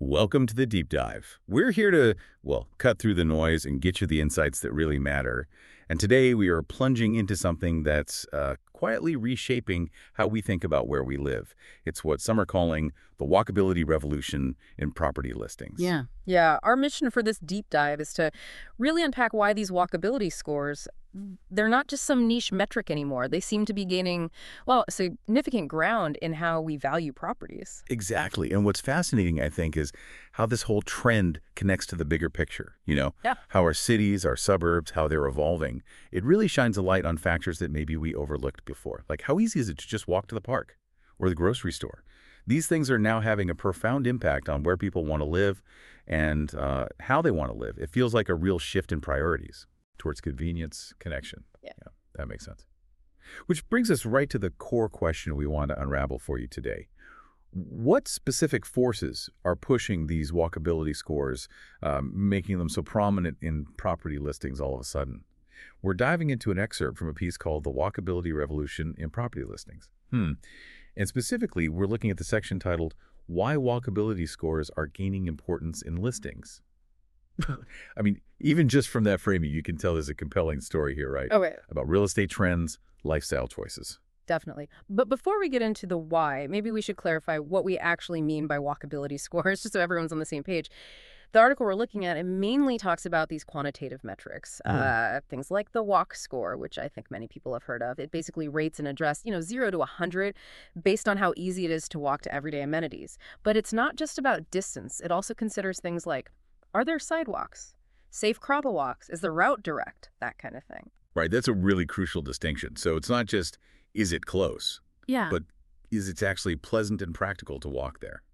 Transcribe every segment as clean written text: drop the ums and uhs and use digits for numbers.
Welcome to the Deep Dive. We're here to, well, cut through the noise and get you the insights that really matter. And today we are plunging into something that's quietly reshaping how we think about where we live. It's what some are calling the walkability revolution in property listings. Yeah, our mission for this deep dive is to really unpack why these walkability scores, they're not just some niche metric anymore. They seem to be gaining, well, significant ground in how we value properties. Exactly. And what's fascinating, I think, is how this whole trend connects to the bigger picture. Yeah. How our cities, our suburbs, how they're evolving. It really shines a light on factors that maybe we overlooked before. Like how easy is it to just walk to the park or the grocery store? These things are now having a profound impact on where people want to live and how they want to live. It feels like a real shift in priorities towards convenience, connection. Yeah. That makes sense. Which brings us right to the core question we want to unravel for you today. What specific forces are pushing these walkability scores, making them so prominent in property listings all of a sudden? We're diving into an excerpt from a piece called The Walkability Revolution in Property Listings. And specifically, we're looking at the section titled, Why Walkability Scores Are Gaining Importance in Listings. I mean, even just from that framing, you can tell there's a compelling story here, right? Oh, wait. About real estate trends, lifestyle choices. Definitely. But before we get into the why, maybe we should clarify what we actually mean by walkability scores, just so everyone's on the same page. The article we're looking at, it mainly talks about these quantitative metrics, things like the walk score, which I think many people have heard of. It basically rates an address, 0 to 100, based on how easy it is to walk to everyday amenities. But it's not just about distance. It also considers things like, are there sidewalks? Safe crabble walks? Is the route direct? That kind of thing. Right, that's a really crucial distinction. So it's not just, is it close? Yeah. But is it actually pleasant and practical to walk there?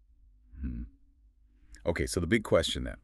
Okay, so the big question then,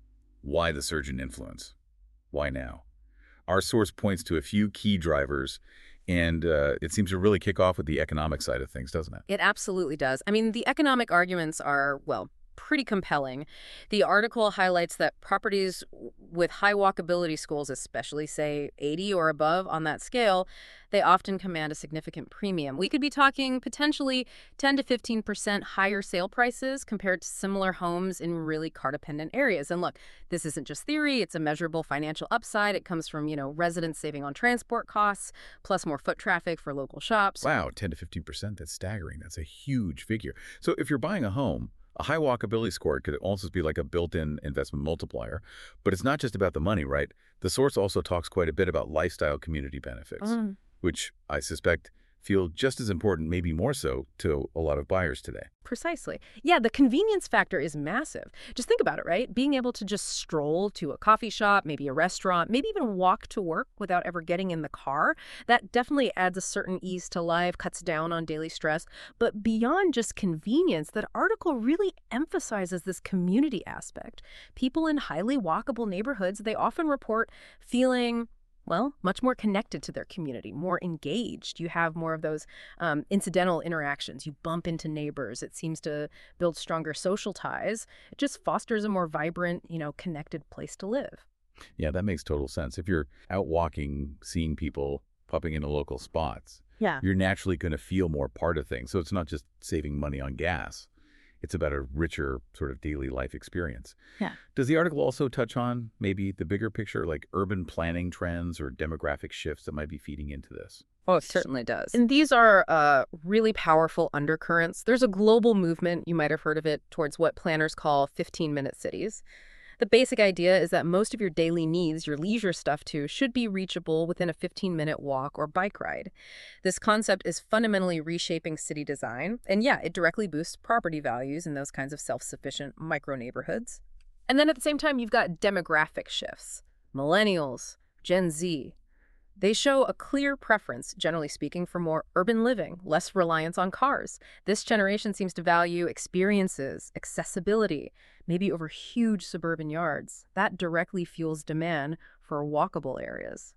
why the surge in influence? Why now? Our source points to a few key drivers, and it seems to really kick off with the economic side of things, doesn't it? It absolutely does. I mean, the economic arguments are, well, pretty compelling. The article highlights that properties with high walkability scores, especially, say, 80 or above on that scale, they often command a significant premium. We could be talking potentially 10 to 15% higher sale prices compared to similar homes in really car-dependent areas. And look, this isn't just theory. It's a measurable financial upside. It comes from, residents saving on transport costs, plus more foot traffic for local shops. Wow, 10 to 15%, that's staggering. That's a huge figure. So if you're buying a home, a high walkability score could also be like a built-in investment multiplier. But it's not just about the money, right? The source also talks quite a bit about lifestyle community benefits, which I suspect feel just as important, maybe more so, to a lot of buyers today. Precisely. Yeah, the convenience factor is massive. Just think about it, right? Being able to just stroll to a coffee shop, maybe a restaurant, maybe even walk to work without ever getting in the car, that definitely adds a certain ease to life, cuts down on daily stress. But beyond just convenience, that article really emphasizes this community aspect. People in highly walkable neighborhoods, they often report feeling, well, much more connected to their community, more engaged. You have more of those incidental interactions. You bump into neighbors. It seems to build stronger social ties. It just fosters a more vibrant, connected place to live. Yeah, that makes total sense. If you're out walking, seeing people popping into local spots, you're naturally going to feel more part of things. So it's not just saving money on gas. It's about a richer sort of daily life experience. Yeah. Does the article also touch on maybe the bigger picture, like urban planning trends or demographic shifts that might be feeding into this? Oh, it certainly does. And these are really powerful undercurrents. There's a global movement, you might have heard of it, towards what planners call 15-minute cities. The basic idea is that most of your daily needs, your leisure stuff too, should be reachable within a 15-minute walk or bike ride. This concept is fundamentally reshaping city design. And yeah, it directly boosts property values in those kinds of self-sufficient micro-neighborhoods. And then at the same time, you've got demographic shifts. Millennials, Gen Z. They show a clear preference, generally speaking, for more urban living, less reliance on cars. This generation seems to value experiences, accessibility, maybe over huge suburban yards. That directly fuels demand for walkable areas.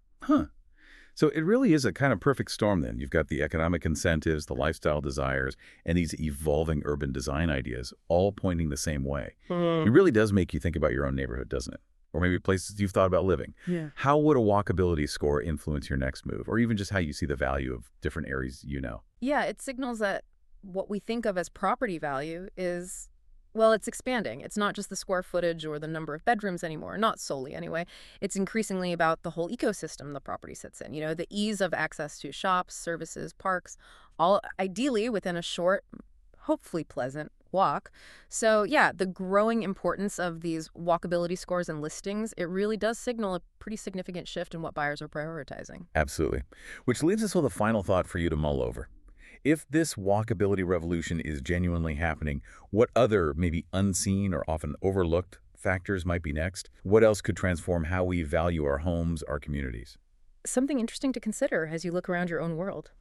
So it really is a kind of perfect storm then. You've got the economic incentives, the lifestyle desires, and these evolving urban design ideas all pointing the same way. It really does make you think about your own neighborhood, doesn't it? Or maybe places you've thought about living. Yeah. How would a walkability score influence your next move? Or even just how you see the value of different areas you know? Yeah, it signals that what we think of as property value is Well, it's expanding. It's not just the square footage or the number of bedrooms anymore, not solely anyway. It's increasingly about the whole ecosystem the property sits in. The ease of access to shops, services, parks, all ideally within a short, hopefully pleasant walk. So, yeah, the growing importance of these walkability scores and listings, it really does signal a pretty significant shift in what buyers are prioritizing. Absolutely. Which leaves us with a final thought for you to mull over. If this walkability revolution is genuinely happening, what other, maybe unseen or often overlooked factors might be next? What else could transform how we value our homes, our communities? Something interesting to consider as you look around your own world.